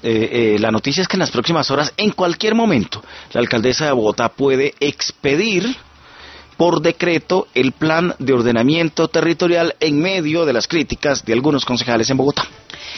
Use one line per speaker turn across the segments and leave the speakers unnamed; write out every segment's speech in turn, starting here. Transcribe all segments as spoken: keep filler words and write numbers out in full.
eh, eh, la noticia es que en las próximas horas, en cualquier momento, la alcaldesa de Bogotá puede expedir por decreto el plan de ordenamiento territorial en medio de las críticas de algunos concejales en Bogotá.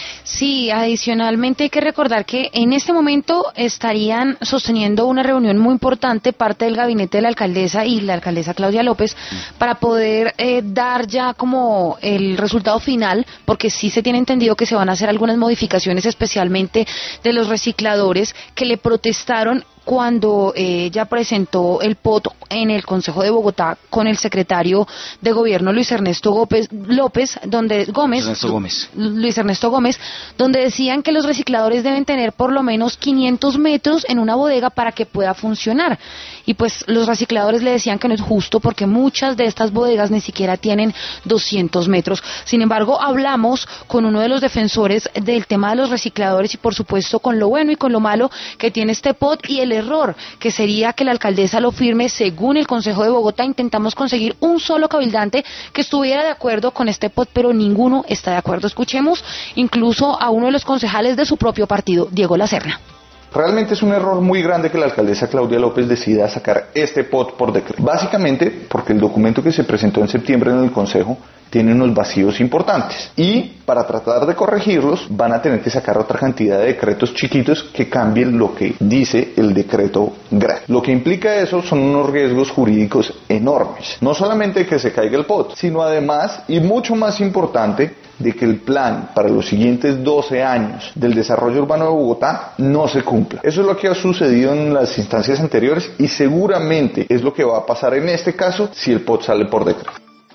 Sí, adicionalmente hay que recordar que en este momento estarían sosteniendo una reunión muy importante parte del gabinete de la alcaldesa y la alcaldesa Claudia López para poder eh, dar ya como el resultado final, porque sí se tiene entendido que se van a hacer algunas modificaciones, especialmente de los recicladores que le protestaron cuando eh, ella presentó el P O T en el Consejo de Bogotá con el secretario de Gobierno Luis Ernesto Gómez, López, donde Gómez,
Ernesto Gómez.
Luis Ernesto Gómez, donde decían que los recicladores deben tener por lo menos quinientos metros en una bodega para que pueda funcionar. Y pues los recicladores le decían que no es justo porque muchas de estas bodegas ni siquiera tienen doscientos metros. Sin embargo, hablamos con uno de los defensores del tema de los recicladores y por supuesto con lo bueno y con lo malo que tiene este P O T y el error que sería que la alcaldesa lo firme según el Consejo de Bogotá. Intentamos conseguir un solo cabildante que estuviera de acuerdo con este P O T, pero ninguno está de acuerdo. Escuchemos incluso a uno de los concejales de su propio partido, Diego Lacerna.
Realmente es un error muy grande que la alcaldesa Claudia López decida sacar este P O T por decreto. Básicamente porque el documento que se presentó en septiembre en el Consejo tiene unos vacíos importantes y para tratar de corregirlos van a tener que sacar otra cantidad de decretos chiquitos que cambien lo que dice el decreto grande. Lo que implica eso son unos riesgos jurídicos enormes. No solamente que se caiga el P O T, sino además, y mucho más importante, de que el plan para los siguientes doce años del desarrollo urbano de Bogotá no se cumpla. Eso es lo que ha sucedido en las instancias anteriores y seguramente es lo que va a pasar en este caso si el P O T sale por decreto.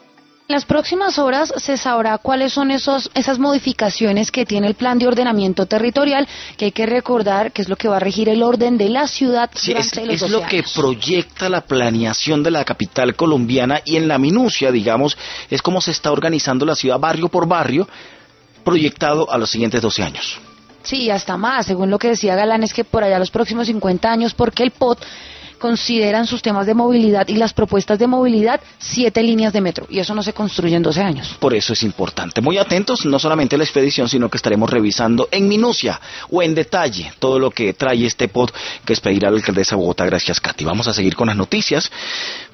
En las próximas horas se sabrá cuáles son esos, esas modificaciones que tiene el plan de ordenamiento territorial, que hay que recordar que es lo que va a regir el orden de la ciudad
sí,
durante
es,
los
es
doce
lo
años.
que proyecta la planeación de la capital colombiana y en la minucia, digamos, es como se está organizando la ciudad barrio por barrio, proyectado a los siguientes doce años.
Sí, hasta más, según lo que decía Galán, es que por allá los próximos cincuenta años, porque el P O T consideran sus temas de movilidad y las propuestas de movilidad siete líneas de metro, y eso no se construye en doce años.
Por eso es importante. Muy atentos, no solamente a la expedición, sino que estaremos revisando en minucia o en detalle todo lo que trae este P O T que expedirá la alcaldesa de Bogotá. Gracias, Katy. Vamos a seguir con las noticias.